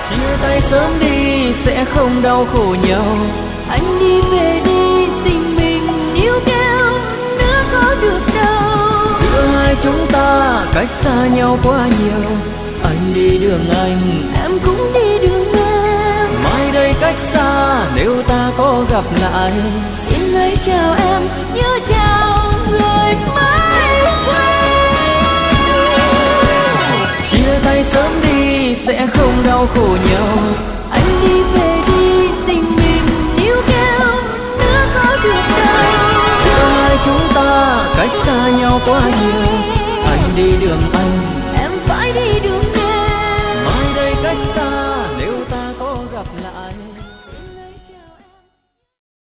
Chia tay sớm đi sẽ không đau khổ nhau. Anh đi về đi, tình mình níu kéo nữa có được đâu. Giữa hai chúng ta cách xa nhau quá nhiều. Anh đi đường anh, Em cũng đi đường em. mai đây cách xa nếu ta có gặp lại. Xin hãy chào em như chào người mới quen. Chia tay sớm đi sẽ không đau khổ nhau. Anh đi về đi, tình mình níu kéo nữa có được đâu. Giữa hai chúng ta cách xa nhau quá nhiều. Anh đi đường anh, Em phải đi đường